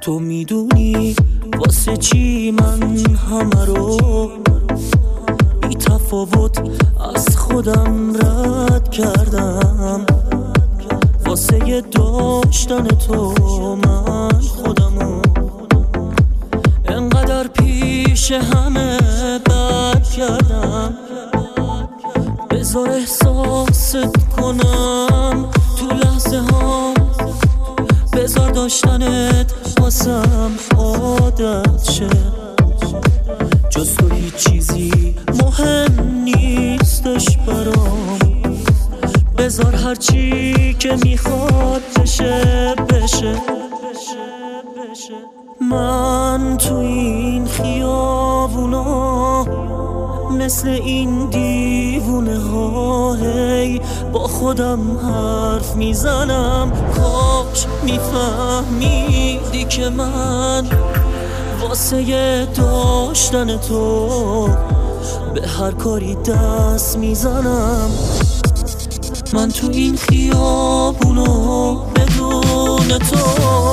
تو میدونی واسه چی من همه رو بی تفاوت از خودم رد کردم. واسه داشتن تو من خودمو انقدر پیش همه بد کردم. بذار احساست کنم تو لحظه ها، بذار داشتنت واسم عادت شه. جز تو هیچ چیزی مهم نیستش برام. بذار هر چی که میخواد بشه بشه. من تو این خیابونا مثل این دیوونه ها هی با خودم حرف میزنم. کاش میفهمیدی که من واسه داشتن تو به هر کاری دست میزنم. من تو این خیابونو بدون تو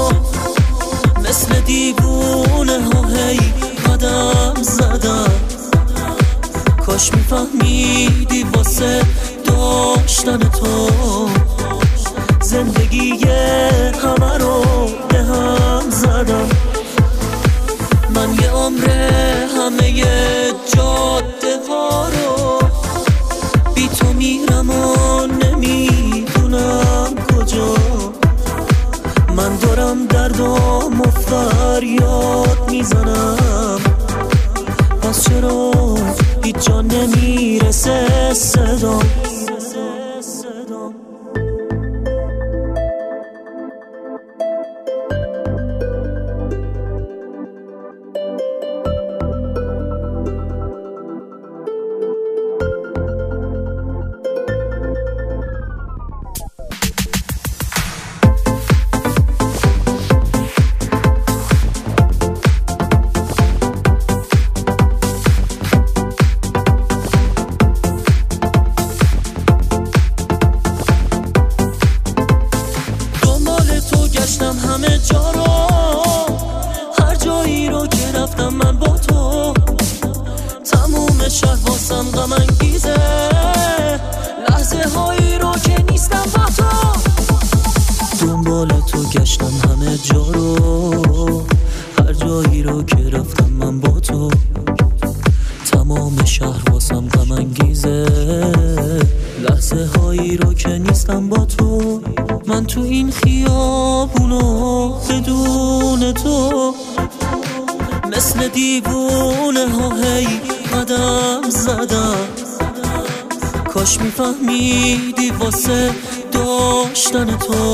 مثل دیوونه ها هی قدم زدم. کاش میفهمیدی واسه داشتن تو زندگی همه رو به هم زدم. من یه عمره همه جاده ها رو بی تو میرم و نمیدونم کجا. من دارم دردم و فریاد میزنم، پس چرا هیچ جا نمیرسه صدام. همه جا رو، هر جایی رو که رفتم من با تو، تموم شهر واسم غم انگیزه. لحظه هایی رو که نیستم با تو، دنبال تو گشتم همه جا رو، هر جایی رو که رفتم من با تو، تمام شهر واسم غم انگیزه. لحظه هایی رو که نیستم با تو، من تو این خیابونو بدون تو مثل دیوونه ها هی قدم زدم. کاش میفهمیدی واسه داشتن تو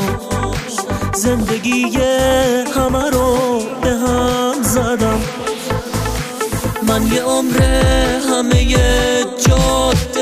زندگی همه رو به هم زدم. من یه عمره همه جاده